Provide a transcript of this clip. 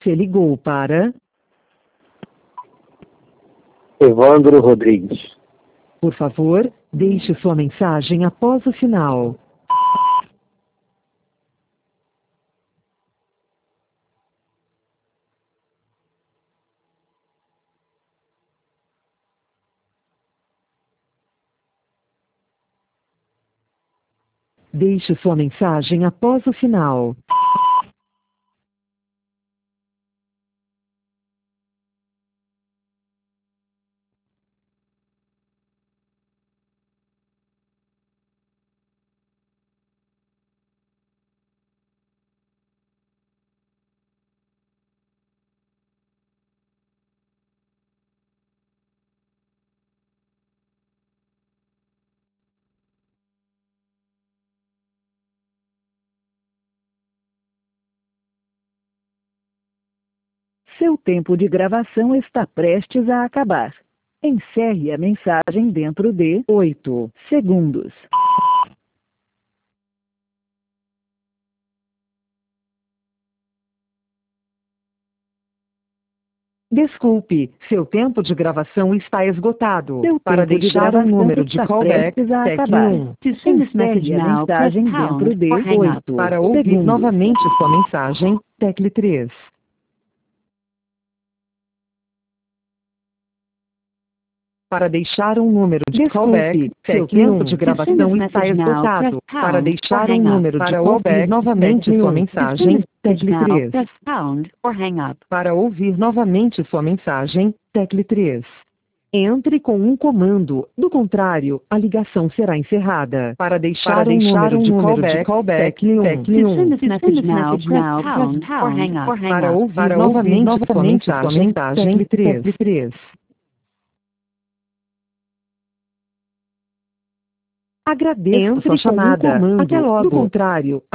Você ligou para... Evandro Rodrigues. Por favor, deixe sua mensagem após o sinal. Deixe sua mensagem após o sinal. Seu tempo de gravação está prestes a acabar. Encerre a mensagem dentro de 8 segundos. Desculpe, seu tempo de gravação está esgotado. Para deixar um número de callback, tecle 1. Encerre a mensagem dentro de 8 Para ouvir segundos. novamente sua mensagem, tecle 3. Para deixar um número de callback, seu tempo de gravação está esgotado. Para deixar um número de callback, novamente sua mensagem, tecle 3. Para ouvir novamente sua mensagem, tecle 3. Entre com um comando, do contrário, a ligação será encerrada. Para deixar um número de callback, tecle 1. Para ouvir novamente sua mensagem, tecle 3. Agradeço sua chamada. Até logo. Do contrário,